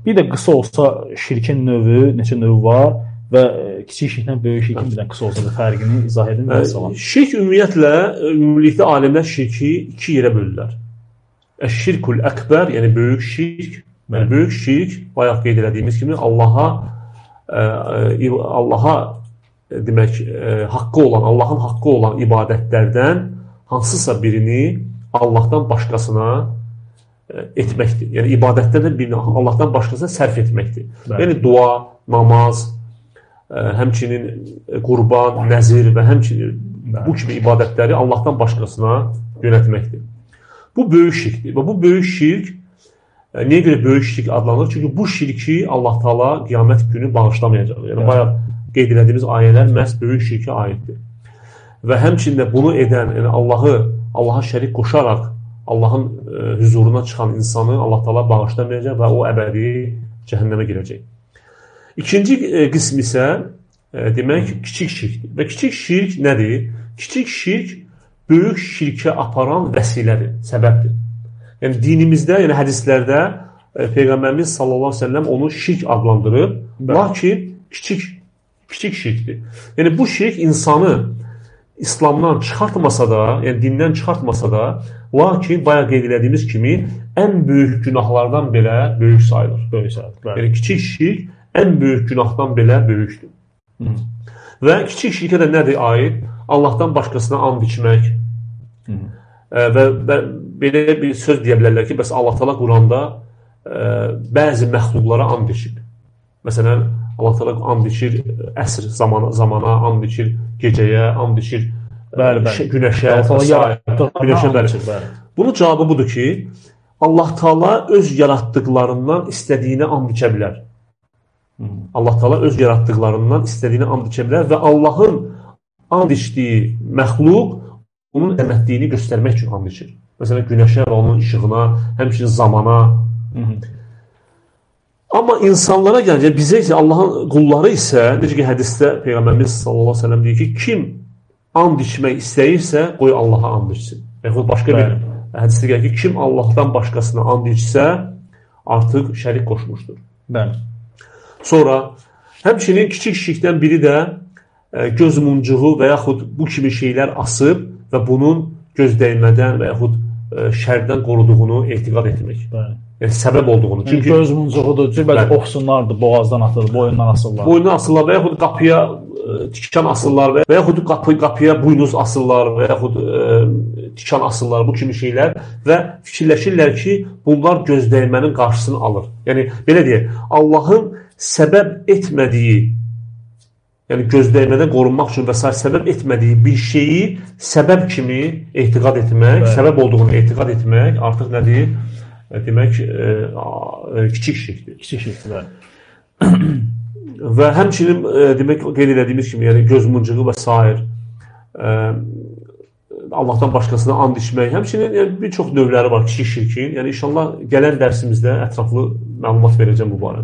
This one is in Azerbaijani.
Bir də qısa olsa şirkin növü, neçə növü var və kiçik şirklə böyük şirkin bir də qısa olsa da fərqini izah edin. Şirk ümumiyyətlə alimlər şirki iki yerə bölürlər. Şirkul əkbər, yəni böyük şirk. Böyük şirk, bayaq qeyd elədiyimiz kimi Allaha demək, Allahın haqqı olan ibadətlərdən hansısa birini Allahdan başqasına etməkdir. Yəni ibadətlərdən birini Allahdan başqasına sərf etməkdir. Yəni dua, namaz, həmçinin qurban, nəzir və həmçinin bu kimi ibadətləri Allahdan başqasına yönətməkdir. Bu böyük şirkdir və bu böyük şirk niyə görə böyük şirk adlanır? Çünki bu şirki Allah Taala qiyamət günü bağışlamayacaq. Yəni bayaq qeyd etdiyimiz ayələr məhz böyük şirkə aiddir. Və həmçində bunu edən, yəni Allaha şərik qoşaraq Allahın huzuruna çıxan insanı Allah Taala bağışlamayacaq və o əbədi cəhənnəmə girəcək. İkinci qism isə demək kiçik şirkdir. Və kiçik şirk nədir? Kiçik şirk böyük şirkə aparan vəsilədir, səbəbdir. Yəni dinimizdə, yəni hədislərdə Peyğəmbərimiz sallallahu əleyhi və səlləm onu şirk adlandırıb, lakin kiçik şirkdir. Yəni bu şirk insanı İslamdan çıxartmasa da, yəni dindən çıxartmasa da, lakin bayaq qeyd etdiyimiz kimi ən böyük günahlardan belə böyük sayılır. Yəni kiçik şirk ən böyük günahdan belə böyükdür. Və kiçik şirkə də nədir aid? Allahdan başqasına and içmək. Və belə bir söz deyə bilərlər ki, bəs Allah Taala Quranda bəzi məxluqlara and içir. Məsələn, Allah Taala and içir əsr zamana, and içir gecəyə, and içir günəşə, günəşə. Bunun cavabı budur ki, Allah Taala öz yaratdıqlarından istədiyinə and içə bilər. Allah Taala öz yaratdıqlarından istədiyinə and içə bilər və Allahın and içdiyi məxluq onun əmətdiyini göstərmək üçün and içir. Məsələn, günəşə və onun işığına, həmçinin zamana. Amma insanlara gəlince, bizə isə Allahın qulları isə, necə ki hədisdə Peyğəmbərimiz sallallahu əleyhi və səlləm deyir ki, kim and içmək istəyirsə, qoy Allaha and içsin. Yaxud başqa bir hədisdə gəlir ki, kim Allahdan başqasına and içsə, artıq şərik qoşmuşdur. Sonra, həmçinin kiçik şirkdən biri də göz muncuğu və yaxud bu kimi şeylər asıb və bunun göz dəymədən və yaxud şərdən qoruduğunu etiqad etmək. Yəni səbəb olduğunu. Çünki göz muncuğudur, belki oxsunlardır, boğazdan atılır, boyundan asırlar. Boyundan asırlar və yaxud qapıya tikan asırlar və yaxud qapıya buynuz asırlar və yaxud tikan asırlar, bu kimi şeylər və fikirləşirlər ki, bunlar göz dəymənin qarşısını alır. Yəni, belə deyək, Allahın səbəb etmədiyi, yəni gözdəymədən qorunmaq üçün və s. səbəb etmədiyi bir şeyi səbəb kimi etiqad etmək, səbəb olduğunu etiqad etmək artıq nədir? Demək, kiçik şirkdir. Kiçik şirkdir. Və həmçinin, demək, qeyd edədiyimiz kimi, yəni göz muncuğu və s. Allahdan başqasına and içmək, həmçinin bir çox növləri var kiçik şirkin. Yəni, inşallah gələn dərsimizdə ətraflı məlumat verəcəm bu barədə.